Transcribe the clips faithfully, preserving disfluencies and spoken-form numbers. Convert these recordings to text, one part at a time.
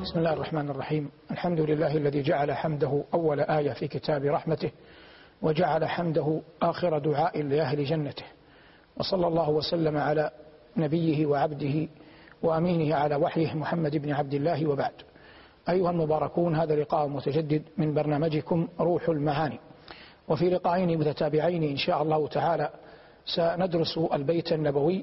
بسم الله الرحمن الرحيم. الحمد لله الذي جعل حمده أول آية في كتاب رحمته، وجعل حمده آخر دعاء لأهل جنته، وصلى الله وسلم على نبيه وعبده وأمينه على وحيه محمد بن عبد الله، وبعد. أيها المباركون، هذا لقاء متجدد من برنامجكم روح المعاني، وفي لقاءين متتابعين إن شاء الله تعالى سندرس البيت النبوي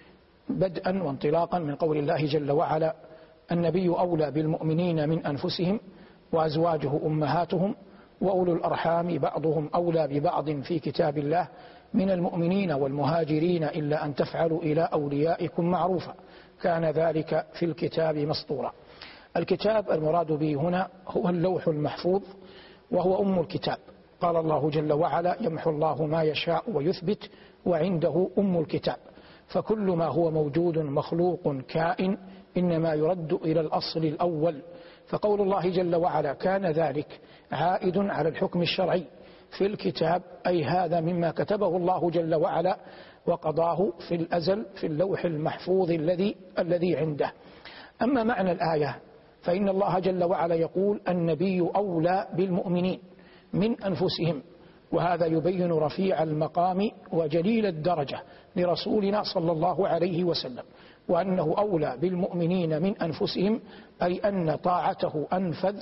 بدءا وانطلاقا من قول الله جل وعلا: النبي أولى بالمؤمنين من أنفسهم وأزواجه أمهاتهم وأولو الأرحام بعضهم أولى ببعض في كتاب الله من المؤمنين والمهاجرين إلا أن تفعلوا إلى أوليائكم معروفا كان ذلك في الكتاب مسطورا. الكتاب المراد به هنا هو اللوح المحفوظ، وهو أم الكتاب. قال الله جل وعلا: يمحو الله ما يشاء ويثبت وعنده أم الكتاب. فكل ما هو موجود مخلوق كائن إنما يرد إلى الأصل الأول. فقول الله جل وعلا كان ذلك عائد على الحكم الشرعي في الكتاب، أي هذا مما كتبه الله جل وعلا وقضاه في الأزل في اللوح المحفوظ الذي الذي عنده. أما معنى الآية فإن الله جل وعلا يقول: النبي أولى بالمؤمنين من أنفسهم، وهذا يبين رفيع المقام وجليل الدرجة لرسولنا صلى الله عليه وسلم، وأنه أولى بالمؤمنين من أنفسهم، أي أن طاعته أنفذ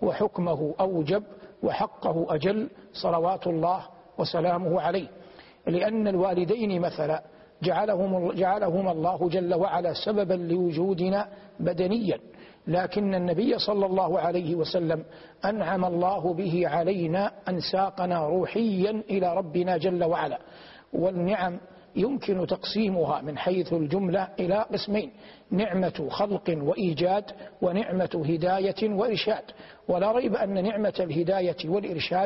وحكمه أوجب وحقه أجل صلوات الله وسلامه عليه. لأن الوالدين مثلا جعلهم, جعلهم الله جل وعلا سببا لوجودنا بدنيا، لكن النبي صلى الله عليه وسلم أنعم الله به علينا أن ساقنا روحيا إلى ربنا جل وعلا. والنعم يمكن تقسيمها من حيث الجملة إلى قسمين: نعمة خلق وإيجاد، ونعمة هداية وإرشاد. ولا ريب أن نعمة الهداية والإرشاد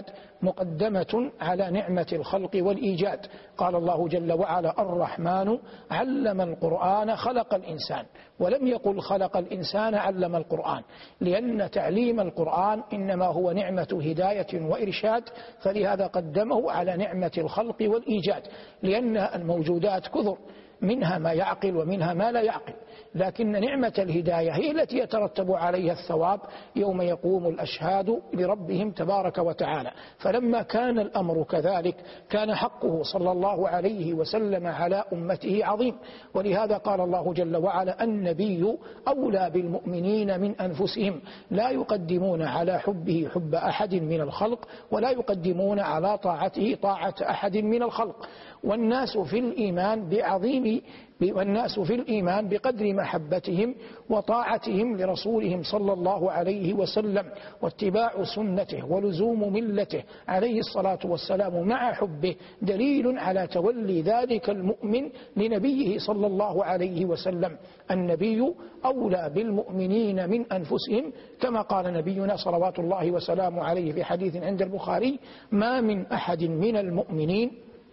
مقدمة على نعمة الخلق والإيجاد. قال الله جل وعلا: الرحمن علم القرآن خلق الإنسان، ولم يقل خلق الإنسان علم القرآن، لأن تعليم القرآن إنما هو نعمة هداية وإرشاد، فلهذا قدمه على نعمة الخلق والإيجاد، لأن الموجودات كثر، منها ما يعقل ومنها ما لا يعقل، لكن نعمة الهداية هي التي يترتب عليها الثواب يوم يقوم الأشهاد لربهم تبارك وتعالى. فلما كان الأمر كذلك كان حقه صلى الله عليه وسلم على أمته عظيم، ولهذا قال الله جل وعلا: النبي أولى بالمؤمنين من أنفسهم، لا يقدمون على حبه حب أحد من الخلق، ولا يقدمون على طاعته طاعة أحد من الخلق. والناس في الإيمان بعظيم والناس في الإيمان بقدر محبتهم وطاعتهم لرسولهم صلى الله عليه وسلم واتباع سنته ولزوم ملته عليه الصلاة والسلام مع حبه دليل على تولي ذلك المؤمن لنبيه صلى الله عليه وسلم. النبي أولى بالمؤمنين من أنفسهم، كما قال نبينا صلوات الله وسلامه عليه في حديث عند البخاري: ما من أحد من المؤمنين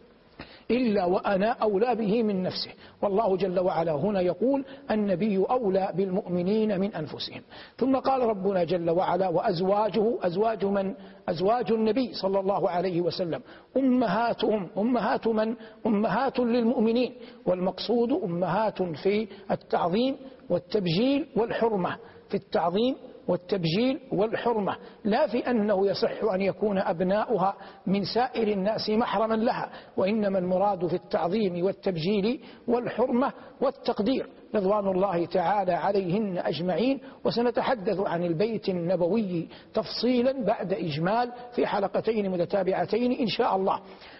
إلا وأنا أولى به من نفسه. والله جل وعلا هنا يقول: النبي أولى بالمؤمنين من أنفسهم. ثم قال ربنا جل وعلا: وأزواجه، أزواج من؟ أزواج النبي صلى الله عليه وسلم أمهاتهم. أمهات من؟ أمهات للمؤمنين، والمقصود أمهات في التعظيم والتبجيل والحرمة، في التعظيم والتبجيل والحرمة، لا في أنه يصح أن يكون أبناؤها من سائر الناس محرما لها، وإنما المراد في التعظيم والتبجيل والحرمة والتقدير رضوان الله تعالى عليهن أجمعين. وسنتحدث عن البيت النبوي تفصيلا بعد إجمال في حلقتين متتابعتين إن شاء الله،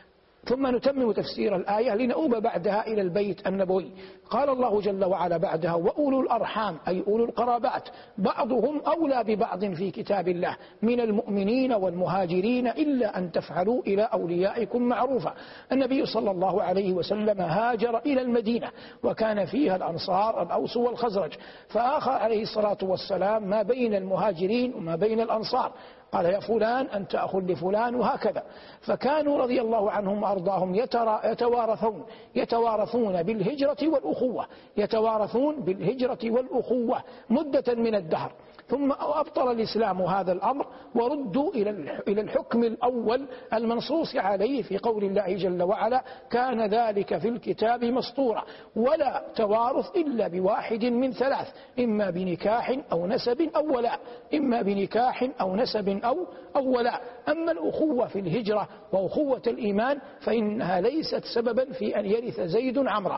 ثم نتمم تفسير الآية لنؤوب بعدها إلى البيت النبوي. قال الله جل وعلا بعدها: وأولو الأرحام، أي أولو القرابات، بعضهم أولى ببعض في كتاب الله من المؤمنين والمهاجرين إلا أن تفعلوا إلى أوليائكم معروفا. النبي صلى الله عليه وسلم هاجر إلى المدينة، وكان فيها الأنصار الأوس والخزرج، فآخى عليه الصلاة والسلام ما بين المهاجرين وما بين الأنصار، قال: يا فلان أنت أخ لفلان، وهكذا. فكانوا رضي الله عنهم وأرضاهم يتوارثون يتوارثون بالهجرة والأخوة، يتوارثون بالهجرة والأخوة مدة من الدهر، ثم أبطل الإسلام هذا الأمر وردوا إلى الحكم الأول المنصوص عليه في قول الله جل وعلا: كان ذلك في الكتاب مسطورا، ولا توارث إلا بواحد من ثلاث، إما بنكاح أو نسب أو ولاء، إما بنكاح أو نسب أو أو ولاء. أما الأخوة في الهجرة وأخوة الإيمان فإنها ليست سببا في أن يرث زيد عمرا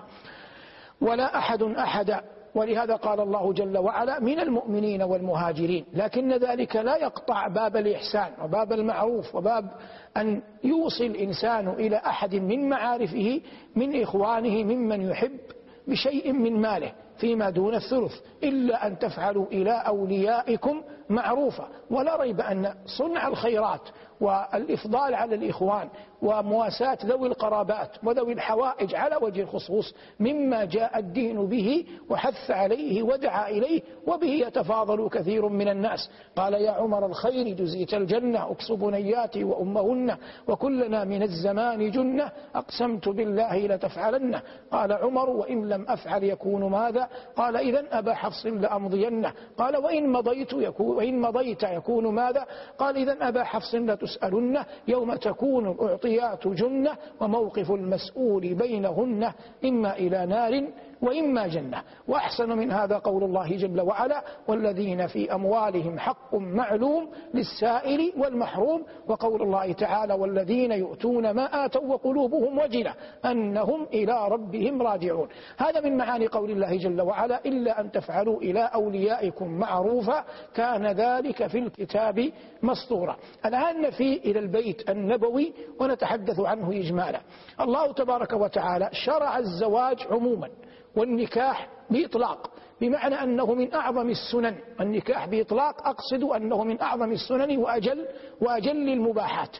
ولا أحد أحدا. ولهذا قال الله جل وعلا: من المؤمنين والمهاجرين. لكن ذلك لا يقطع باب الإحسان وباب المعروف وباب أن يوصل الإنسان إلى أحد من معارفه من إخوانه ممن يحب بشيء من ماله فيما دون الثلث، إلا أن تفعلوا إلى أوليائكم معروفا. ولا ريب أن صنع الخيرات والإفضال على الإخوان ومواساة ذوي القرابات وذوي الحوائج على وجه الخصوص مما جاء الدين به وحث عليه ودعا إليه، وبه يتفاضل كثير من الناس. قال: يا عمر الخير جزيت الجنة، أكس بنياتي وأمهن، وكلنا من الزمان جنة، أقسمت بالله لتفعلن. قال عمر: وإن لم أفعل يكون ماذا؟ قال: إذن أبا حفص لأمضين. قال: وإن مضيت يكون, وإن مضيت يكون ماذا؟ قال: إذن أبا حفص لتسألن يوم تكون الأعطيات جنة، وموقف المسؤول بينهن إما إلى نار وإما جنة. وأحسن من هذا قول الله جل وعلا: والذين في أموالهم حق معلوم للسائل والمحروم. وقول الله تعالى: والذين يؤتون ما آتوا وقلوبهم وجلة أنهم إلى ربهم راجعون. هذا من معاني قول الله جل وعلا: إلا أن تفعلوا إلى أوليائكم معروفا كان ذلك في الكتاب مسطورا. الآن نفي إلى البيت النبوي ونتحدث عنه إجمالا. الله تبارك وتعالى شرع الزواج عموما والنكاح بإطلاق، بمعنى أنه من أعظم السنن. النكاح بإطلاق أقصد أنه من أعظم السنن وأجل, وأجل المباحات.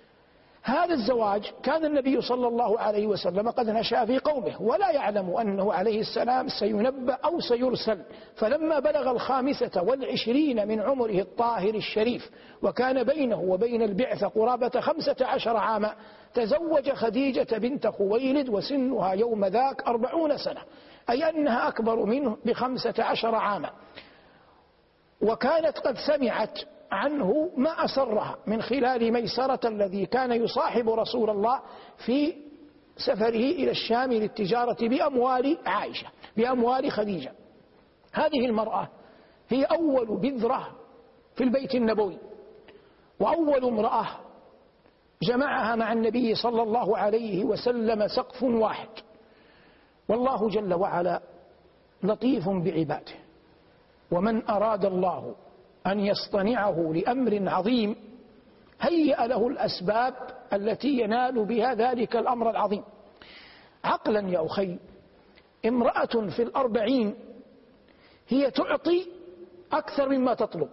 هذا الزواج كان النبي صلى الله عليه وسلم قد نشأ في قومه، ولا يعلم أنه عليه السلام سينبأ أو سيرسل. فلما بلغ الخامسة والعشرين من عمره الطاهر الشريف، وكان بينه وبين البعثة قرابة خمسة عشر عاما، تزوج خديجة بنت خويلد وسنها يوم ذاك أربعون سنة، أي أنها أكبر منه بخمسة عشر عاما. وكانت قد سمعت عنه ما أسرها من خلال ميسرة الذي كان يصاحب رسول الله في سفره إلى الشام للتجارة بأموال عائشة بأموال خديجة. هذه المرأة هي أول بذرة في البيت النبوي، وأول امرأة جمعها مع النبي صلى الله عليه وسلم سقف واحد. والله جل وعلا لطيف بعباده، ومن أراد الله أن يصطنعه لأمر عظيم هيأ له الأسباب التي ينال بها ذلك الأمر العظيم. عقلا يا أخي، امرأة في الأربعين هي تعطي أكثر مما تطلب،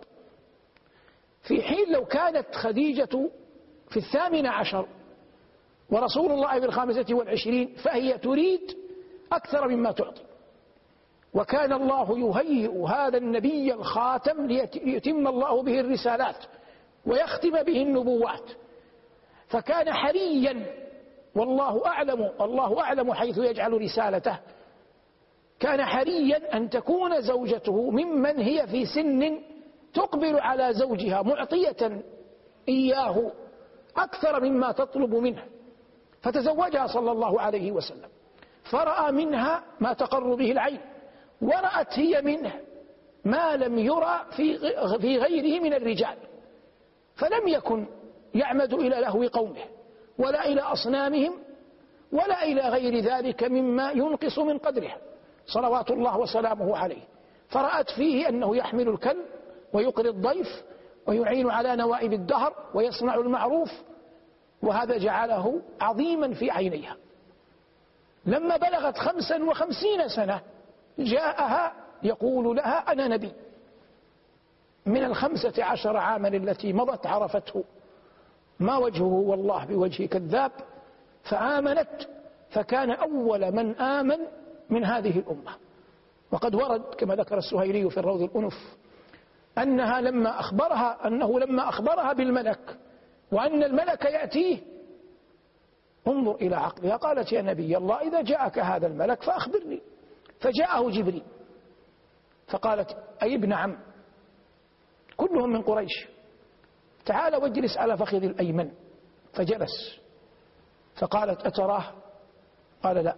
في حين لو كانت خديجة في الثامن عشر ورسول الله في الخامسة والعشرين فهي تريد أكثر مما تعطي. وكان الله يهيئ هذا النبي الخاتم ليتم الله به الرسالات ويختم به النبوات، فكان حريا، والله أعلم الله أعلم حيث يجعل رسالته، كان حريا أن تكون زوجته ممن هي في سن تقبل على زوجها معطية إياه أكثر مما تطلب منه، فتزوجها صلى الله عليه وسلم، فرأى منها ما تقر به العين، ورأت هي منه ما لم يرى في غيره من الرجال، فلم يكن يعمد إلى لهو قومه ولا إلى أصنامهم ولا إلى غير ذلك مما ينقص من قدره صلوات الله وسلامه عليه. فرأت فيه أنه يحمل الكلب ويقري الضيف ويعين على نوائب الدهر ويصنع المعروف، وهذا جعله عظيما في عينيها. لما بلغت خمسا وخمسين سنة جاءها يقول لها: أنا نبي. من الخمسة عشر عاما التي مضت عرفته ما وجهه والله بوجه كذاب، فآمنت، فكان أول من آمن من هذه الأمة. وقد ورد كما ذكر السهيلي في الروض الأنف أنها لما أخبرها أنه لما أخبرها بالملك وأن الملك يأتيه، انظر إلى عقلها، قالت: يا نبي الله، إذا جاءك هذا الملك فأخبرني. فجاءه جبريل فقالت: أي ابن عم، كلهم من قريش. تعال واجلس على فخذ الأيمن. فجلس. فقالت أتراه؟ قال لا.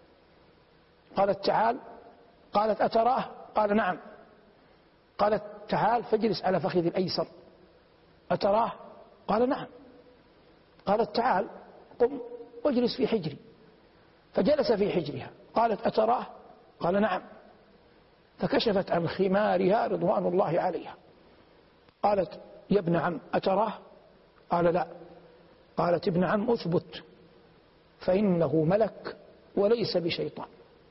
قالت تعال. قالت أتراه؟ قال نعم. قالت تعال فاجلس على فخذ الأيسر. أتراه؟ قال نعم. قالت تعال قم واجلس في حجري. فجلس في حجرها. قالت أتراه؟ قال نعم. فكشفت عن خمارها رضوان الله عليها. قالت يا ابن عم أتراه؟ قال لا. قالت ابن عم أثبت فإنه ملك وليس بشيطان.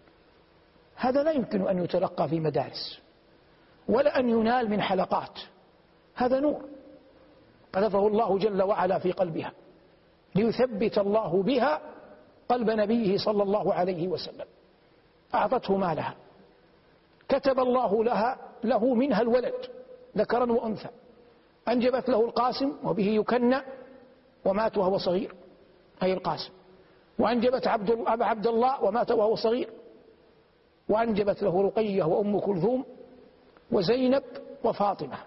هذا لا يمكن أن يتلقى في مدارس ولا أن ينال من حلقات. هذا نور قذفه الله جل وعلا في قلبها ليثبت الله بها قلب نبيه صلى الله عليه وسلم. أعطته مالها، كتب الله لها له منها الولد ذكرا وأنثى، أنجبت له القاسم وبه يكنى ومات وهو صغير، أي القاسم. وأنجبت عبد أبا عبد الله ومات وهو صغير. وأنجبت له رقية وأم كلثوم وزينب وفاطمة.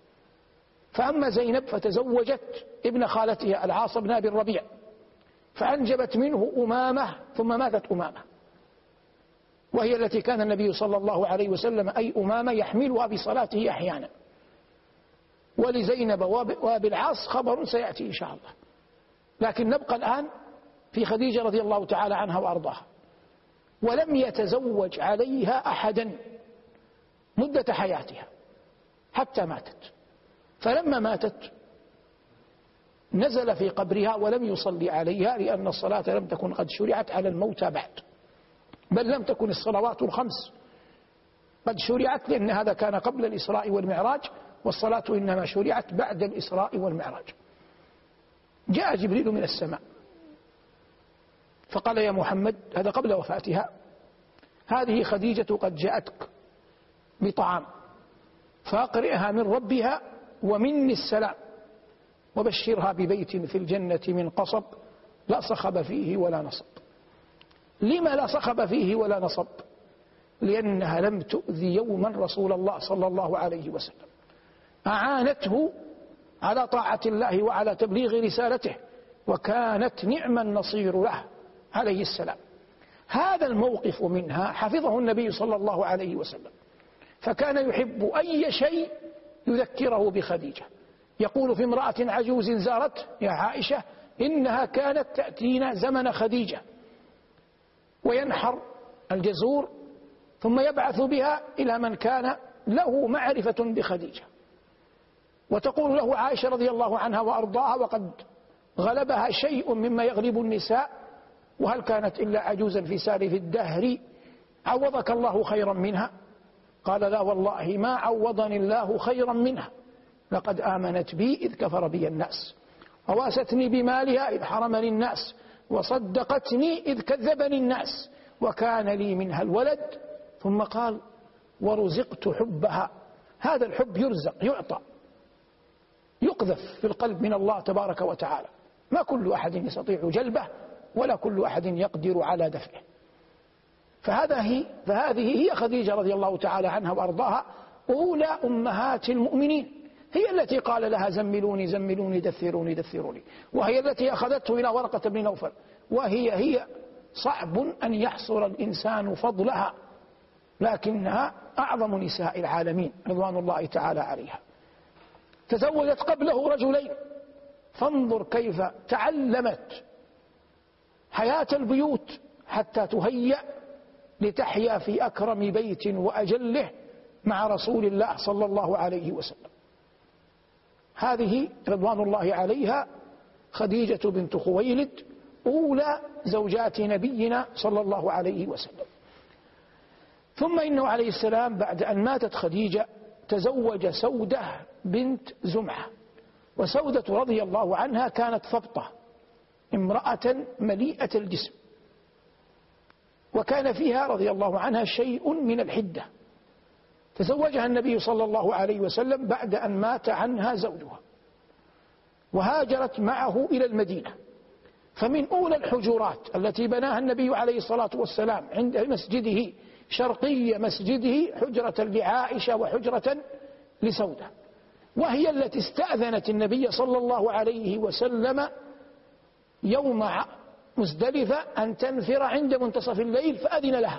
فأما زينب فتزوجت ابن خالتها العاص بن أبي الربيع فأنجبت منه أمامة ثم ماتت أمامة، وهي التي كان النبي صلى الله عليه وسلم أي أمامة يحملها بصلاته أحيانا. ولزينب وأبي العاص خبر سيأتي إن شاء الله، لكن نبقى الآن في خديجة رضي الله تعالى عنها وأرضاها. ولم يتزوج عليها أحدا مدة حياتها حتى ماتت. فلما ماتت نزل في قبرها ولم يصلي عليها، لأن الصلاة لم تكن قد شرعت على الموتى بعد، بل لم تكن الصلوات الخمس قد شرعت، لأن هذا كان قبل الإسراء والمعراج، والصلاة إنما شرعت بعد الإسراء والمعراج. جاء جبريل من السماء فقال يا محمد، هذا قبل وفاتها، هذه خديجة قد جاءتك بطعام فأقرئها من ربها ومني السلام، وبشرها ببيت في الجنة من قصب لا صخب فيه ولا نصب. لما لا صخب فيه ولا نصب؟ لأنها لم تؤذي يوما رسول الله صلى الله عليه وسلم، أعانته على طاعة الله وعلى تبليغ رسالته، وكانت نعم النصير له عليه السلام. هذا الموقف منها حفظه النبي صلى الله عليه وسلم، فكان يحب أي شيء يذكره بخديجة. يقول في امرأة عجوز زارت يا عائشة إنها كانت تأتينا زمن خديجة، وينحر الجزور ثم يبعث بها إلى من كان له معرفة بخديجة. وتقول له عائشة رضي الله عنها وأرضاها وقد غلبها شيء مما يغلب النساء: وهل كانت إلا عجوزا في سالف الدهر عوضك الله خيرا منها؟ قال لا والله ما عوضني الله خيرا منها، لقد آمنت بي إذ كفر بي الناس، وواستني بمالها إذ حرمني الناس، وصدقتني إذ كذبني الناس، وكان لي منها الولد. ثم قال ورزقت حبها. هذا الحب يرزق، يعطى، يقذف في القلب من الله تبارك وتعالى. ما كل أحد يستطيع جلبه ولا كل أحد يقدر على دفعه. فهذه, فهذه هي خديجة رضي الله تعالى عنها وأرضاها، أولى أمهات المؤمنين. هي التي قال لها زملوني زملوني دثروني دثروني، وهي التي أخذته إلى ورقة بن نوفل، وهي هي صعب أن يحصر الإنسان فضلها، لكنها أعظم نساء العالمين رضوان الله تعالى عليها. تزوجت قبله رجلين، فانظر كيف تعلمت حياة البيوت حتى تهيأ لتحيا في أكرم بيت وأجله مع رسول الله صلى الله عليه وسلم. هذه رضوان الله عليها خديجة بنت خويلد، أولى زوجات نبينا صلى الله عليه وسلم. ثم إنه عليه السلام بعد أن ماتت خديجة تزوج سودة بنت زمعة. وسودة رضي الله عنها كانت ثبطة، امرأة مليئة الجسم، وكان فيها رضي الله عنها شيء من الحدة. تزوجها النبي صلى الله عليه وسلم بعد أن مات عنها زوجها، وهاجرت معه إلى المدينة. فمن أولى الحجرات التي بناها النبي عليه الصلاة والسلام عند مسجده شرقي مسجده حجرة لعائشة وحجرة لسودة. وهي التي استأذنت النبي صلى الله عليه وسلم يوم مزدلفة أن تنفر عند منتصف الليل فأذن لها،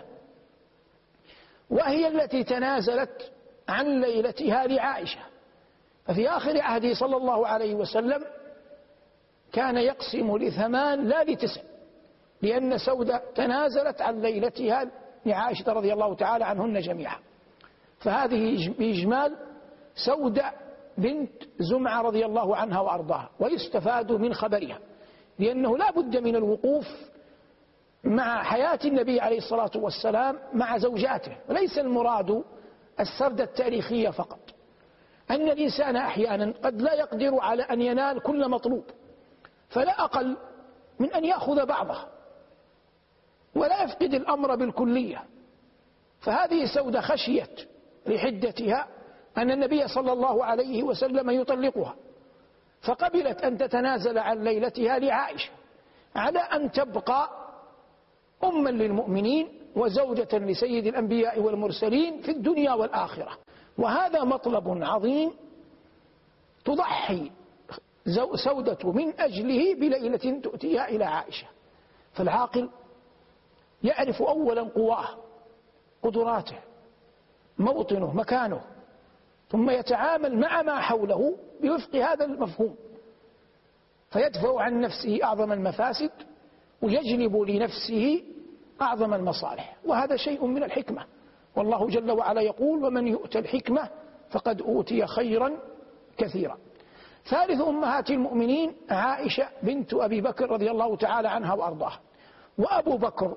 وهي التي تنازلت عن ليلتها لعائشة. ففي آخر عهده صلى الله عليه وسلم كان يقسم لثمان لا لتسع، لأن سودة تنازلت عن ليلتها لعائشة رضي الله تعالى عنهن جميعا. فهذه بإجمال سودة بنت زمعة رضي الله عنها وأرضاها. ويستفاد من خبرها لأنه لا بد من الوقوف مع حياة النبي عليه الصلاة والسلام مع زوجاته، وليس المراد السرد التاريخي فقط، أن الإنسان أحيانا قد لا يقدر على أن ينال كل مطلوب، فلا أقل من أن يأخذ بعضه ولا يفقد الأمر بالكلية. فهذه سودة خشيت لحدتها أن النبي صلى الله عليه وسلم يطلقها، فقبلت أن تتنازل عن ليلتها لعائشة على أن تبقى أما للمؤمنين وزوجة لسيد الأنبياء والمرسلين في الدنيا والآخرة. وهذا مطلب عظيم تضحي سودة من أجله بليلة تؤتيها إلى عائشة. فالعاقل يعرف أولا قواه، قدراته، موطنه، مكانه، ثم يتعامل مع ما حوله بوفق هذا المفهوم، فيدفع عن نفسه أعظم المفاسد ويجلب لنفسه أعظم المصالح. وهذا شيء من الحكمة، والله جل وعلا يقول: ومن يؤت الحكمة فقد أوتي خيرا كثيرا. ثالث أمهات المؤمنين عائشة بنت أبي بكر رضي الله تعالى عنها وأرضاها. وأبو بكر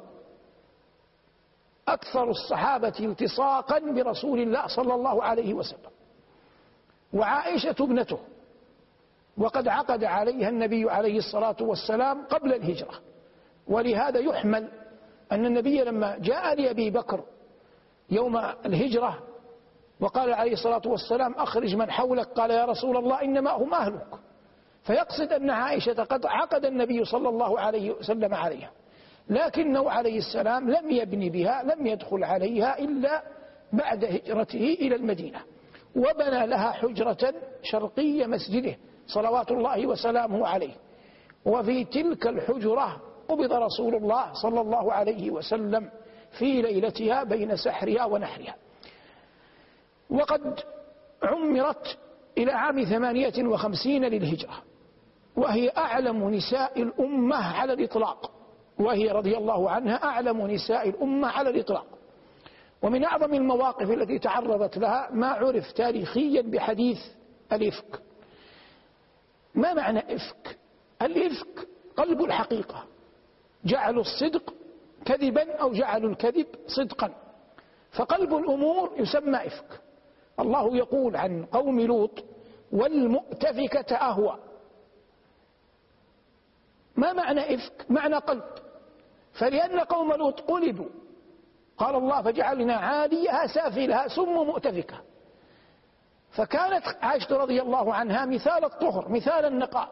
أكثر الصحابة التصاقا برسول الله صلى الله عليه وسلم، وعائشة ابنته، وقد عقد عليها النبي عليه الصلاة والسلام قبل الهجرة. ولهذا يحمل أن النبي لما جاء لأبي بكر يوم الهجرة وقال عليه الصلاة والسلام: أخرج من حولك، قال: يا رسول الله إنما هم أهلك. فيقصد أن عائشة قد عقد النبي صلى الله عليه وسلم عليها، لكنه عليه السلام لم يبني بها، لم يدخل عليها إلا بعد هجرته إلى المدينة، وبنى لها حجرة شرقي مسجده صلوات الله وسلامه عليه. وفي تلك الحجرة قبض رسول الله صلى الله عليه وسلم في ليلتها بين سحرها ونحرها. وقد عمرت إلى عام ثمانية وخمسين للهجرة، وهي أعلم نساء الأمة على الإطلاق، وهي رضي الله عنها أعلم نساء الأمة على الإطلاق. ومن أعظم المواقف التي تعرضت لها ما عرف تاريخيا بحديث الإفك. ما معنى إفك؟ الإفك قلب الحقيقة، جعلوا الصدق كذبا أو جعلوا الكذب صدقا، فقلب الأمور يسمى إفك. الله يقول عن قوم لوط: والمؤتفكة أهوى. ما معنى إفك؟ معنى قلب. فلأن قوم لوط قلبوا، قال الله: فجعلنا عاليها سافلها سم مؤتفكة. فكانت عائشة رضي الله عنها مثال الطهر، مثال النقاء،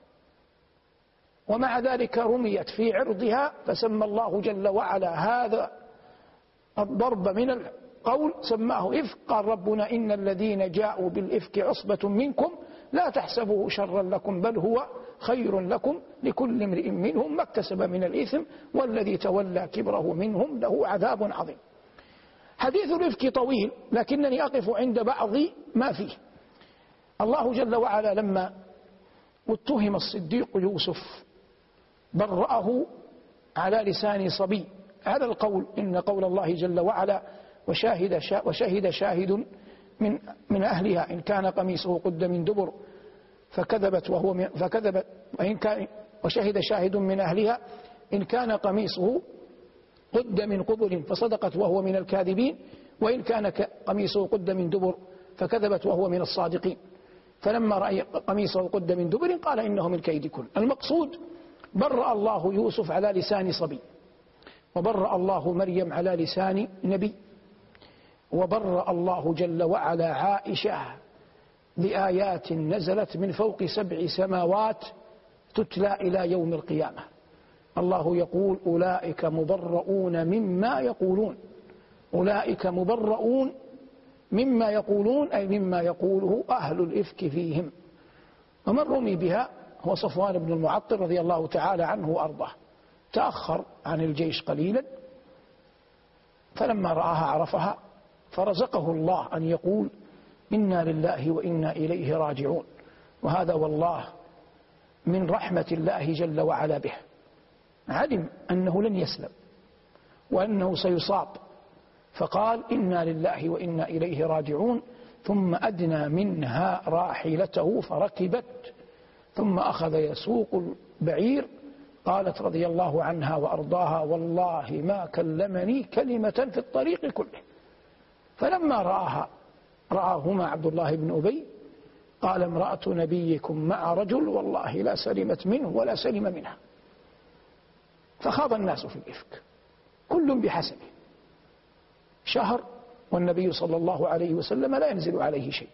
ومع ذلك رميت في عرضها، فسمى الله جل وعلا هذا الضرب من القول سماه إفك. قال ربنا: إن الذين جاءوا بالإفك عصبة منكم لا تحسبوه شرا لكم بل هو خير لكم لكل امرئ منهم ما اكتسب من الإثم والذي تولى كبره منهم له عذاب عظيم. حديث الإفك طويل، لكنني أقف عند بعض ما فيه. الله جل وعلا لما اتهم الصديق يوسف برأه على لسان صبي، على القول إن قول الله جل وعلا: وشاهد, شا وشهد شاهد من, من أهلها إن كان قميصه قد من دبر فكذبت وهو من فكذبت وإن كان وشهد شاهد من أهلها إن كان قميصه قد من قبل فصدقت وهو من الكاذبين وإن كان قميصه قد من دبر فكذبت وهو من الصادقين. فلما رأى قميصه قد من دبر قال إنه من كيدكن. المقصود: برأ الله يوسف على لسان صبي، وبرأ الله مريم على لسان نبي، وبرأ الله جل وعلا عائشة بآيات نزلت من فوق سبع سماوات تتلى إلى يوم القيامة. الله يقول: أولئك مبرؤون مما يقولون. أولئك مبرؤون مما يقولون أي مما يقوله أهل الإفك فيهم. ومن رمي بها هو صفوان بن المعطل رضي الله تعالى عنه وأرضاه، تأخر عن الجيش قليلا، فلما رآها عرفها، فرزقه الله أن يقول إنا لله وإنا إليه راجعون. وهذا والله من رحمة الله جل وعلا به، علم أنه لن يسلم وأنه سيصاب، فقال إنا لله وإنا إليه راجعون، ثم أدنى منها راحلته فركبت، ثم أخذ يسوق البعير. قالت رضي الله عنها وأرضاها والله ما كلمني كلمة في الطريق كله. فلما رآها رآهما عبد الله بن أبي قال امرأة نبيكم مع رجل والله لا سلمت منه ولا سلم منها. فخاض الناس في الإفك كل بحسبه، شهر والنبي صلى الله عليه وسلم لا ينزل عليه شيء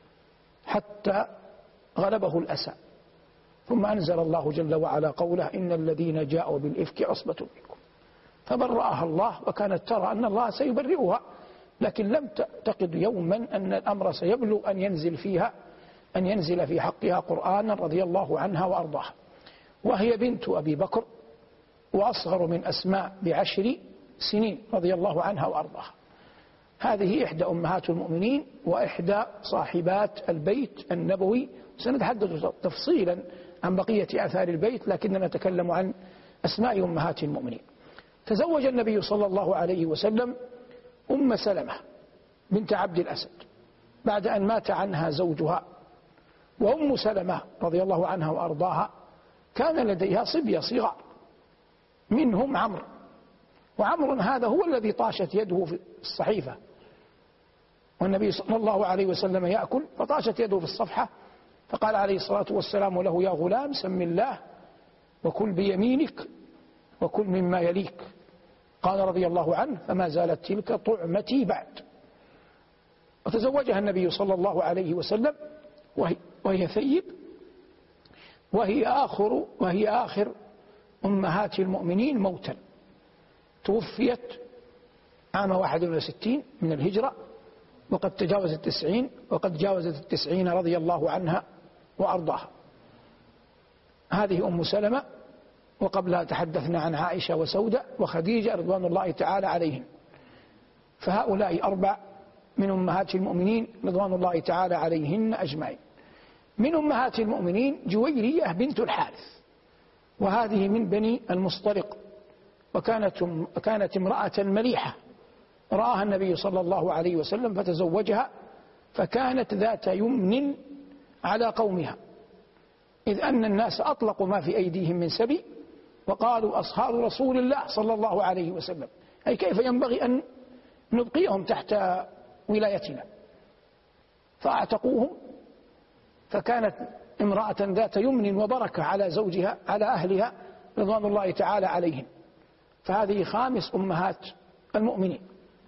حتى غلبه الأسى، ثم أنزل الله جل وعلا قوله إن الذين جاءوا بالإفك عصبة منكم، فبرأها الله، وكانت ترى أن الله سيبرئها، لكن لم تعتقد يوما أن الأمر سيبلغ أن ينزل فيها أن ينزل في حقها قرآنا رضي الله عنها وأرضاها. وهي بنت أبي بكر وأصغر من أسماء بعشر سنين رضي الله عنها وأرضاها. هذه إحدى أمهات المؤمنين وإحدى صاحبات البيت النبوي. سنتحدث تفصيلا عن بقية آثار البيت، لكننا نتكلم عن أسماء أمهات المؤمنين. تزوج النبي صلى الله عليه وسلم أم سلمة بنت عبد الأسد بعد أن مات عنها زوجها. وأم سلمة رضي الله عنها وأرضاها كان لديها صبية صغار، منهم عمرو، وعمرو هذا هو الذي طاشت يده في الصحيفة، والنبي صلى الله عليه وسلم يأكل فطاشت يده في الصفحة، فقال عليه الصلاة والسلام له يا غلام سم الله وكل بيمينك وكل مما يليك. قال رضي الله عنه فما زالت تلك طعمتي بعد. وتزوجها النبي صلى الله عليه وسلم وهي, وهي ثيب، وهي آخر, وهي آخر أمهات المؤمنين موتا، توفيت عام واحد وستين من الهجرة، وقد تجاوزت التسعين وقد جاوزت التسعين رضي الله عنها وأرضاها. هذه أم سلمة، وقبلها تحدثنا عن عائشة وسودة وخديجة رضوان الله تعالى عليهن. فهؤلاء أربع من أمهات المؤمنين رضوان الله تعالى عليهن أجمعين. من أمهات المؤمنين جويرية بنت الحارث، وهذه من بني المصطلق، وكانت كانت امرأة مليحة، رآها النبي صلى الله عليه وسلم فتزوجها، فكانت ذات يمن على قومها، إذ أن الناس أطلقوا ما في أيديهم من سبي وقالوا أصهار رسول الله صلى الله عليه وسلم، أي كيف ينبغي أن نبقيهم تحت ولايتنا، فأعتقوهم. فكانت امرأة ذات يمن وبركة على زوجها على أهلها رضوان الله تعالى عليهم. فهذه خامس أمهات المؤمنين.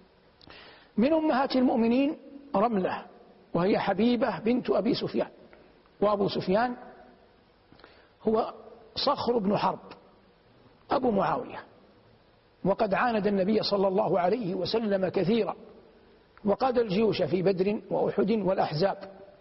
من أمهات المؤمنين رملة، وهي حبيبة بنت أبي سفيان. وأبو سفيان هو صخر بن حرب أبو معاوية، وقد عاند النبي صلى الله عليه وسلم كثيرا، وقاد الجيوش في بدر وأحد والأحزاب.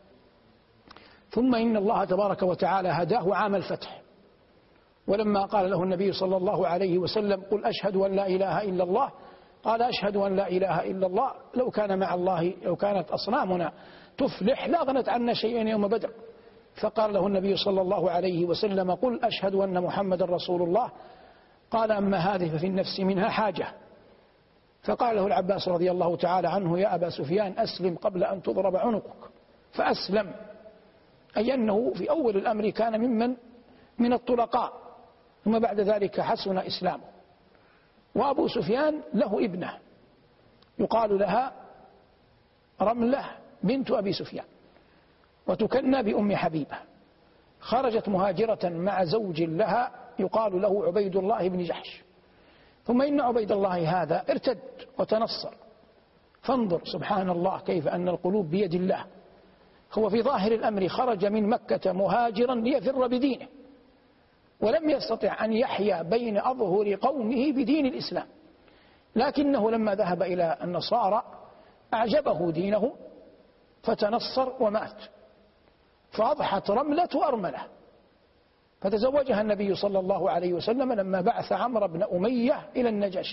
ثم إن الله تبارك وتعالى هداه عام الفتح، ولما قال له النبي صلى الله عليه وسلم قل أشهد أن لا إله إلا الله، قال أشهد أن لا إله إلا الله، لو كان مع الله لو كانت أصنامنا تفلح لا غنت عنا شيئا يوم بدر. فقال له النبي صلى الله عليه وسلم قل أشهد أن محمد رسول الله، قال أما هذه ففي النفس منها حاجة. فقال له العباس رضي الله تعالى عنه يا أبا سفيان أسلم قبل أن تضرب عنقك، فأسلم، أي أنه في أول الأمر كان ممن من الطلقاء، ثم بعد ذلك حسن إسلامه. وأبو سفيان له ابنة يقال لها رملة بنت أبي سفيان، وتكنى بأم حبيبة، خرجت مهاجرة مع زوج لها يقال له عبيد الله بن جحش. ثم إن عبيد الله هذا ارتد وتنصر، فانظر سبحان الله كيف أن القلوب بيد الله. هو في ظاهر الأمر خرج من مكة مهاجرا ليفر بدينه، ولم يستطع أن يحيا بين أظهر قومه بدين الإسلام، لكنه لما ذهب إلى النصارى أعجبه دينه فتنصر ومات، فأضحت رملة أرملة، فتزوجها النبي صلى الله عليه وسلم لما بعث عمرو بن أمية إلى النجاشي،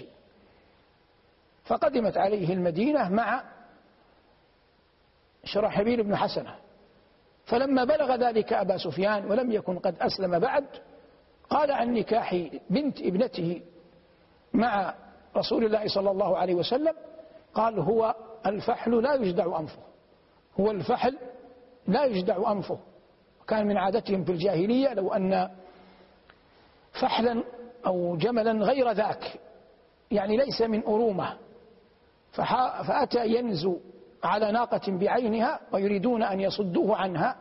فقدمت عليه المدينة مع شرحبيل بن حسنة. فلما بلغ ذلك أبا سفيان ولم يكن قد أسلم بعد، قال عن نكاح بنت ابنته مع رسول الله صلى الله عليه وسلم، قال هو الفحل لا يجدع أنفه، هو الفحل لا يجدع أنفه. كان من عادتهم في الجاهلية لو أن فحلا أو جملا غير ذاك، يعني ليس من أرومة، فأتى ينزو على ناقة بعينها ويريدون أن يصدوه عنها،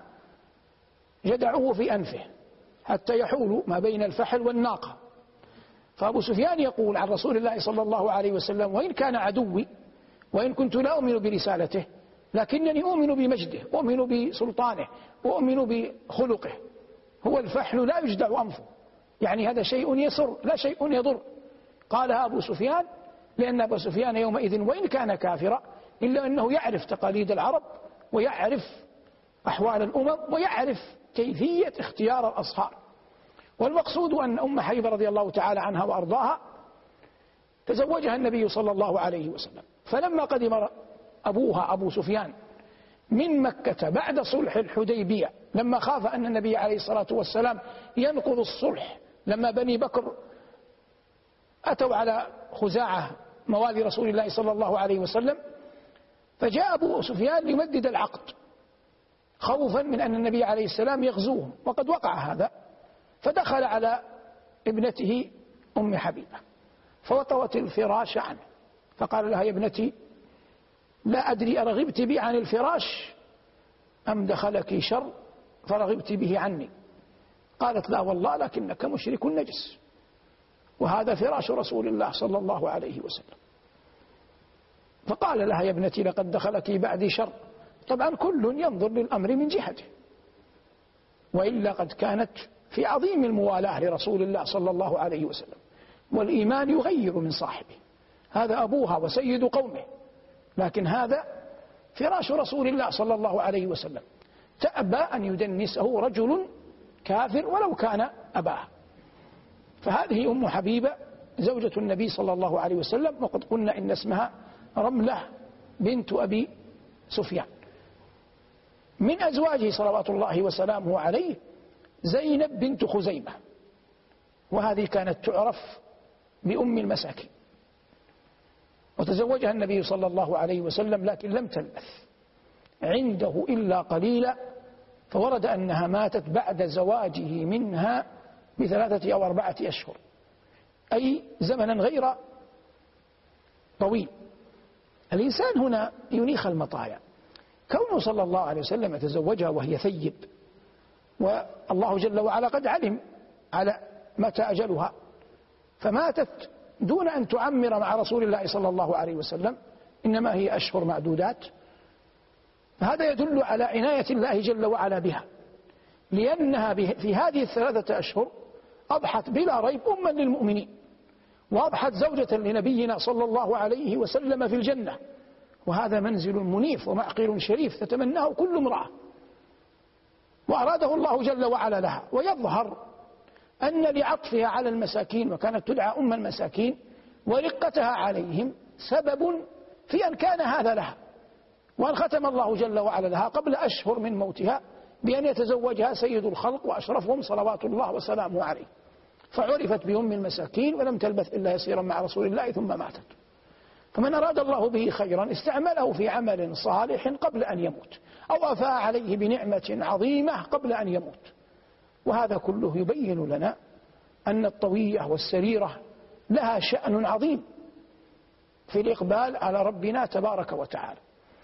جدعوه في أنفه حتى يحول ما بين الفحل والناقة. فأبو سفيان يقول عن رسول الله صلى الله عليه وسلم: وإن كان عدوي وإن كنت لا أؤمن برسالته، لكنني أؤمن بمجده، أؤمن بسلطانه، أؤمن بخلقه. هو الفحل لا يجدع أنفه، يعني هذا شيء يسر لا شيء يضر. قالها أبو سفيان لأن أبو سفيان يومئذ وإن كان كافرا إلا أنه يعرف تقاليد العرب ويعرف أحوال الأمم ويعرف كيفية اختيار الأصهار. والمقصود أن أم حبيبة رضي الله تعالى عنها وأرضاها تزوجها النبي صلى الله عليه وسلم. فلما قدم أبوها أبو سفيان من مكة بعد صلح الحديبية، لما خاف أن النبي عليه الصلاة والسلام ينقض الصلح، لما بني بكر أتوا على خزاعة موالي رسول الله صلى الله عليه وسلم، فجاء أبو سفيان ليمدد العقد خوفا من أن النبي عليه السلام يغزوهم، وقد وقع هذا. فدخل على ابنته أم حبيبة فوطوت الفراش عنه، فقال لها: يا ابنتي لا أدري أرغبت بي عن الفراش أم دخلك شر فرغبت به عني؟ قالت: لا والله لكنك مشرك نجس، وهذا فراش رسول الله صلى الله عليه وسلم. فقال لها: يا ابنتي لقد دخلك بعدي شر. طبعا كل ينظر للأمر من جهته، وإلا قد كانت في عظيم الموالاة لرسول الله صلى الله عليه وسلم، والإيمان يغير من صاحبه. هذا أبوها وسيد قومه، لكن هذا فراش رسول الله صلى الله عليه وسلم، تأبى أن يدنسه رجل كافر ولو كان أباه. فهذه أم حبيبة زوجة النبي صلى الله عليه وسلم، وقد قلنا إن اسمها رملة بنت أبي سفيان. من أزواجه صلوات الله وسلامه عليه زينب بنت خزيمة، وهذه كانت تعرف بأم المساكين، وتزوجها النبي صلى الله عليه وسلم، لكن لم تلبث عنده إلا قليلا، فورد أنها ماتت بعد زواجه منها بثلاثة أو أربعة أشهر، أي زمنا غير طويل. الإنسان هنا ينيخ المطايا، كونه صلى الله عليه وسلم يتزوجها وهي ثيب، والله جل وعلا قد علم على متى أجلها، فماتت دون أن تعمر مع رسول الله صلى الله عليه وسلم، إنما هي أشهر معدودات. فهذا يدل على عناية الله جل وعلا بها، لأنها في هذه الثلاثة أشهر أضحت بلا ريب أما للمؤمنين، وأضحت زوجة لنبينا صلى الله عليه وسلم في الجنة، وهذا منزل منيف ومعقل شريف تتمناه كل امرأة، وأراده الله جل وعلا لها. ويظهر أن لعطفها على المساكين، وكانت تدعى أم المساكين، ورقتها عليهم سبب في أن كان هذا لها، وأن ختم الله جل وعلا لها قبل أشهر من موتها بأن يتزوجها سيد الخلق وأشرفهم صلوات الله وسلامه عليه، فعرفت بأم المساكين ولم تلبث إلا يسيرا مع رسول الله ثم ماتت. فمن أراد الله به خيرا استعمله في عمل صالح قبل أن يموت، أو أفاء عليه بنعمة عظيمة قبل أن يموت. وهذا كله يبين لنا أن الطوية والسريرة لها شأن عظيم في الإقبال على ربنا تبارك وتعالى.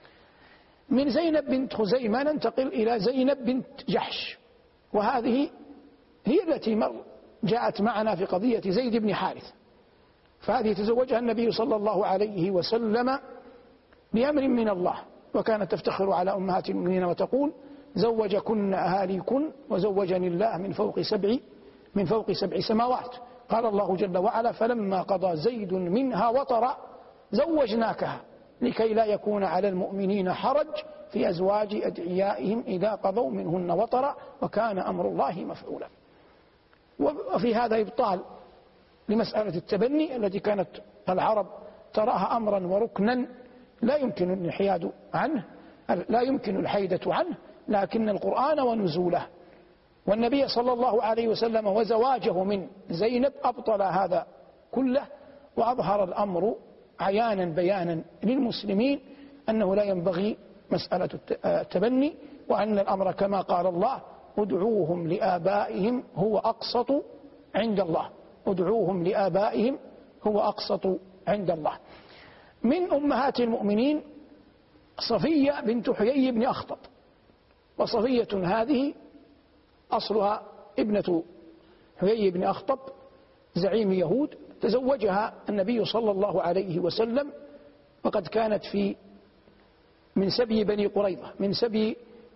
من زينب بنت خزيمة ننتقل إلى زينب بنت جحش، وهذه هي التي مر جاءت معنا في قضية زيد بن حارث. فهذه تزوجها النبي صلى الله عليه وسلم بأمر من الله، وكانت تفتخر على أمهات المؤمنين وتقول: زوجكن أهاليكن وزوجني الله من فوق سبع من فوق سبع سماوات. قال الله جل وعلا: فلما قضى زيد منها وطرا زوجناكها لكي لا يكون على المؤمنين حرج في أزواج أدعيائهم إذا قضوا منهن وطرا وكان أمر الله مفعولا. وفي هذا إبطال لمسألة التبني التي كانت العرب تراها أمرا وركنا لا يمكن الانحياد عنه، لا يمكن الحيدة عنه، لكن القرآن ونزوله والنبي صلى الله عليه وسلم وزواجه من زينب أبطل هذا كله، وأظهر الأمر عيانا بيانا للمسلمين أنه لا ينبغي مسألة التبني، وأن الأمر كما قال الله: ادعوهم لآبائهم هو أقسط عند الله. ادعوهم لآبائهم هو أقسط عند الله. من أمهات المؤمنين صفية بنت حيي بن أخطب، وصفية هذه أصلها ابنة حيي بن أخطب زعيم يهود، تزوجها النبي صلى الله عليه وسلم، وقد كانت في من سبي بني قريظة، من سبي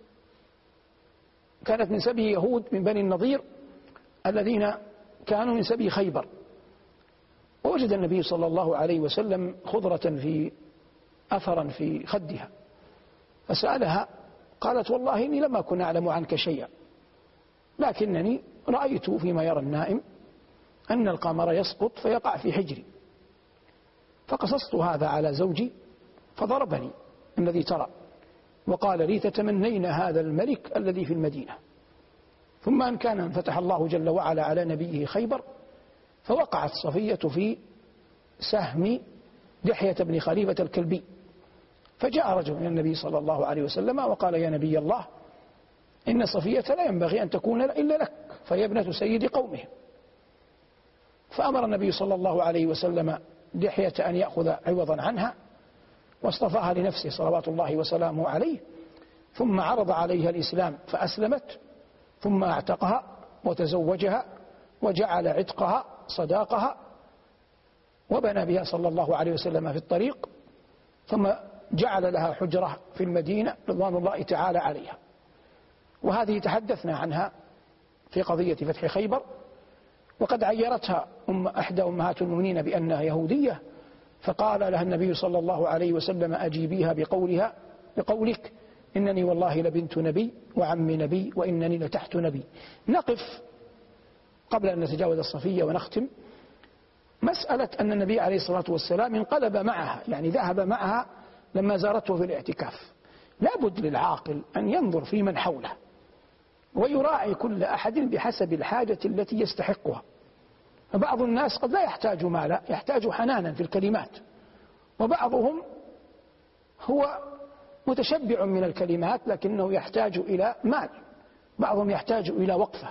كانت من سبي يهود من بني النضير الذين كانوا من سبي خيبر. ووجد النبي صلى الله عليه وسلم خضرة في أثرا في خدها، فسألها قالت: والله إني لم أكن أعلم عنك شيئا، لكنني رأيت فيما يرى النائم أن القمر يسقط فيقع في حجري، فقصصت هذا على زوجي فضربني الذي ترى، وقال لي: تتمنين هذا الملك الذي في المدينة. ثم أن كان انفتح الله جل وعلا على نبيه خيبر، فوقعت صفية في سهم دحية بن خليفة الكلبي، فجاء رجل من النبي صلى الله عليه وسلم وقال: يا نبي الله، إن صفية لا ينبغي أن تكون إلا لك، فهي ابنة سيد قومهم. فأمر النبي صلى الله عليه وسلم دحية أن يأخذ عوضا عنها، واصطفاها لنفسه صلوات الله وسلامه عليه، ثم عرض عليها الإسلام فأسلمت، ثم اعتقها وتزوجها وجعل عتقها صداقها، وبنى بها صلى الله عليه وسلم في الطريق، ثم جعل لها حجرة في المدينة رضوان الله تعالى عليها. وهذه تحدثنا عنها في قضية فتح خيبر، وقد عيرتها أم أحدى أمهات المؤمنين بأنها يهودية، فقال لها النبي صلى الله عليه وسلم: أجيبيها بقولها بقولك إنني والله لبنت نبي وعم نبي وإنني لتحت نبي. نقف قبل أن نتجاوز الصفية ونختم مسألة أن النبي عليه الصلاة والسلام انقلب معها، يعني ذهب معها لما زارته في الاعتكاف. لا بد للعاقل أن ينظر في من حوله ويراعي كل أحد بحسب الحاجة التي يستحقها. فبعض الناس قد لا يحتاج مالا، يحتاج حنانا في الكلمات، وبعضهم هو متشبع من الكلمات لكنه يحتاج إلى مال، بعضهم يحتاج إلى وقفة.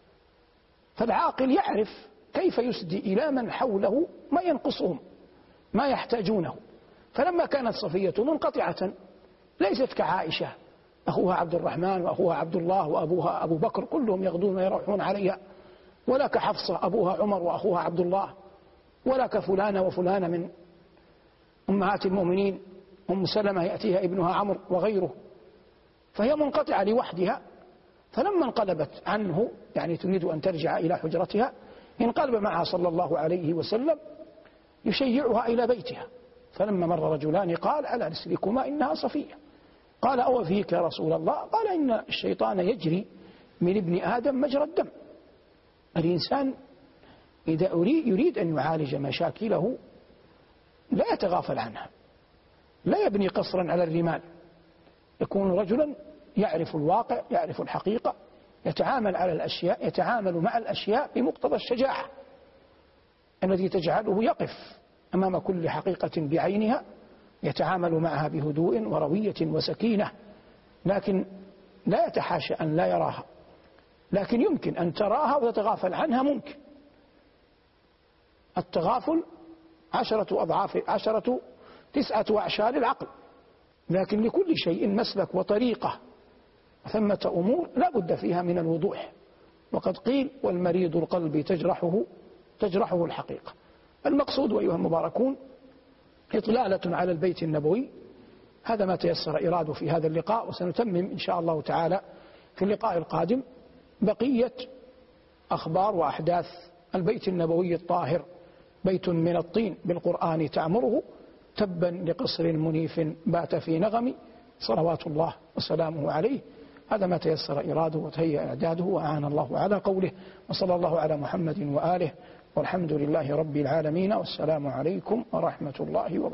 فالعاقل يعرف كيف يسدي إلى من حوله ما ينقصهم، ما يحتاجونه. فلما كانت صفية منقطعة ليست كعائشة أخوها عبد الرحمن وأخوها عبد الله وأبوها أبو بكر كلهم يغدون ويروحون عليها، ولا كحفصة أبوها عمر وأخوها عبد الله، ولا كفلانة وفلانة من أمهات المؤمنين، أم سلمة يأتيها ابنها عمرو وغيره، فهي منقطعة لوحدها. فلما انقلبت عنه، يعني تريد أن ترجع إلى حجرتها، انقلب معها صلى الله عليه وسلم يشيعها إلى بيتها. فلما مر رجلان قال: ألا رسلكما إنها صفية. قال: أو فيك يا رسول الله؟ قال: إن الشيطان يجري من ابن آدم مجرى الدم. الإنسان إذا يريد أن يعالج مشاكله لا يتغافل عنها، لا يبني قصرا على الرمال، يكون رجلا يعرف الواقع، يعرف الحقيقة، يتعامل على الأشياء يتعامل مع الأشياء بمقتضى الشجاعة التي تجعله يقف أمام كل حقيقة بعينها، يتعامل معها بهدوء وروية وسكينة، لكن لا يتحاشى أن لا يراها، لكن يمكن أن تراها وتتغافل عنها. ممكن التغافل عشرة أضعاف عشرة تسعة أعشار العقل، لكن لكل شيء مسلك وطريقة، ثمة أمور لا بد فيها من الوضوح. وقد قيل: والمريض القلب تجرحه تجرحه الحقيقة. المقصود أيها المباركون إطلالة على البيت النبوي، هذا ما تيسر إراده في هذا اللقاء، وسنتمم إن شاء الله تعالى في اللقاء القادم بقية أخبار وأحداث البيت النبوي الطاهر، بيت من الطين بالقرآن تعمره، تبا لقصر منيف بات في نغم، صلوات الله وسلامه عليه. هذا ما تيسر إراده وتهيأ إعداده، وأعان الله على قوله. وصلى الله على محمد وآله، والحمد لله رب العالمين، والسلام عليكم ورحمة الله وبركاته.